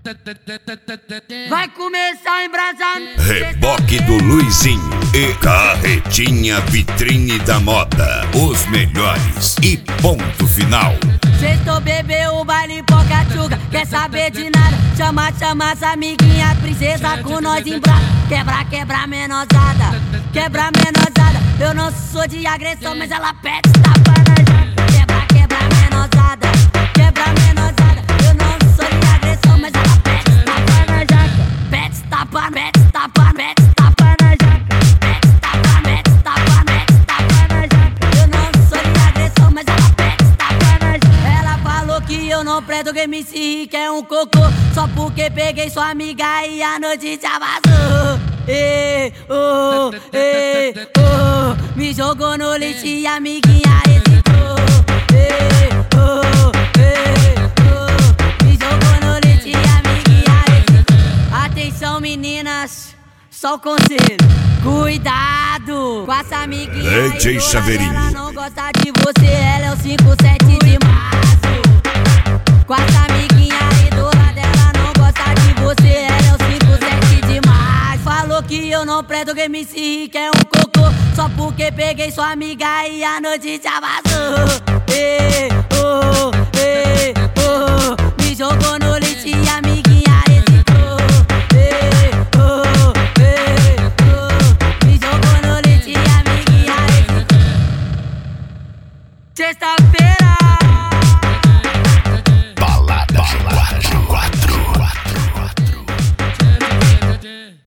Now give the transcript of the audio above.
Vai começar a embrasar. Reboque do Luizinho e Carretinha Vitrine da Moda. Os melhores e ponto final. Sextou, bebeu o baile Pocatchuga. Quer saber de nada? Chama as amiguinhas, princesa com nós em braço. Quebra menosada, quebra menosada. Eu não sou de agressão, mas ela pede tapa na jaca. Quebra menosada, quebra menosada. Eu não sou de agressão, mas ela pede tapa na jaca. Pede tapa, pede tapa, pede tapa na jaca. Pede tapa, pede tapa, pede tapa na jaca. Eu não sou de agressão, mas ela pede tapa na jaca. Ela falou que eu não presto, que MC Rick é um cocô. Só porque peguei sua amiga e a noite já vazou. Me jogou no lixo e a amiguinha hesitou. Me jogou no lixo e a amiguinha hesitou. Atenção meninas, só o conselho. Cuidado com essa amiguinha DJ Chaveirinho. Ela não gosta de você, ela é o 57 de março. Com essa amiguinha ídola dela não gosta de você, ela é o 57 de março. Falou que eu não presto, que MC Rick é um cocô. Só porque peguei sua amiga e a noite já vazou. Me jogou no